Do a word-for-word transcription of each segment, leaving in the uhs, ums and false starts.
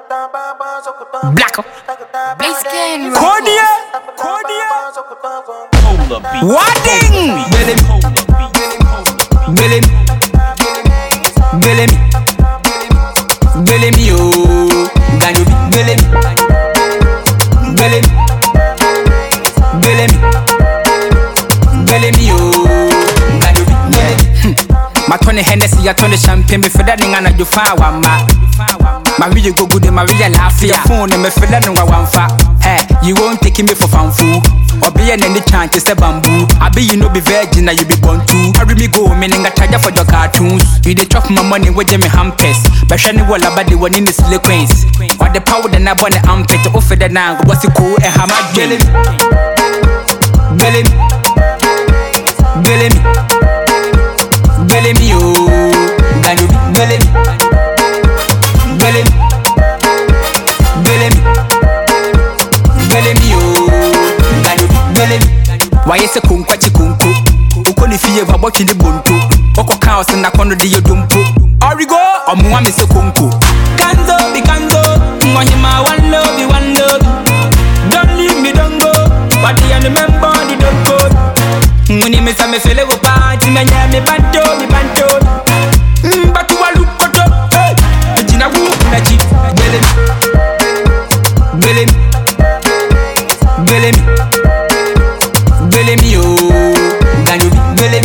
Black Bass King Cordia Cordia Wadding Billy Billy Billy Billy me oh Ganyo Billy Billy Billy Billy me oh Ganyo Billy My Tony Hennessy, I turn the champagne me for that thing and I do fire one ma. My video go good, my real laugh your phone and me for that no one fa. Hey, you won't take me for fun fool. Or be an any chance to say bamboo. I be you know be virgin now you be born too. Carry me go meaning I charge for your cartoons. You dey chop my money with me hampers. But shiny wall about the one in the sequence. Or the power that I burn the armpit to offer the now. What's it cool and how much Billy Billy Billy Billy me oh Ganyo Billy Billy Billy Billy me oh Ganyo Billy Why is a kunko chi kunko Uko ni fiye vabo chili buntu Oko kaos na kono di yodumpu Origo omuwa mi se kunko Kanzo bi kanzo Mwahima one love you one love Don't leave me don't go But the remember the don't go Muni me sa me fele wo party me nya me banto me banto Mbatu walu koto hey Jina wu na chi Billy Billy Billy Billy me oh Ganyo Billy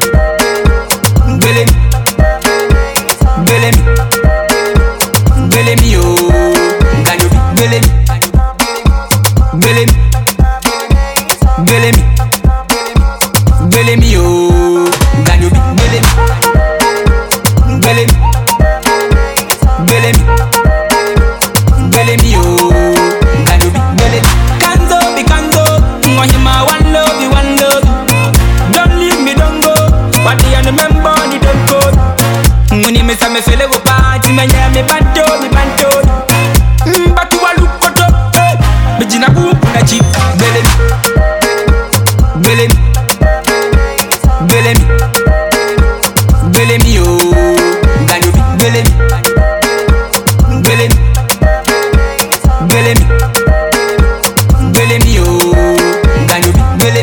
Billy Billy Billy me oh Ganyo Billy Billy Billy Billy me oh Ganyo Billy Billy Billy Billy me oh Ganyo Billy Kanzo bi kanzo Mwahima one love you one love Don't leave me don't go But the remember the don't go Muni me sa me fele wo party me nya me banto me banto Mbatu walu koto hey Me jina wu na chi Billy Billy Billy Billy me oh Ganyo Billy Billy Billy Billy me oh Ganyo Billy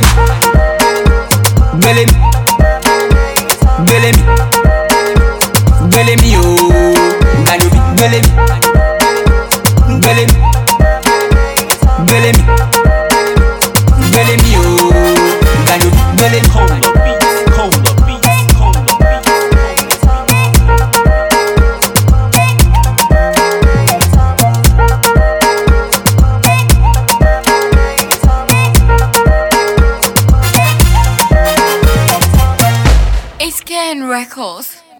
Billy Billy Billy me oh Ganyo Billy Billy Billy Billy me oh Ganyo Billy Cola beats, cola beats, cola Bass King Records.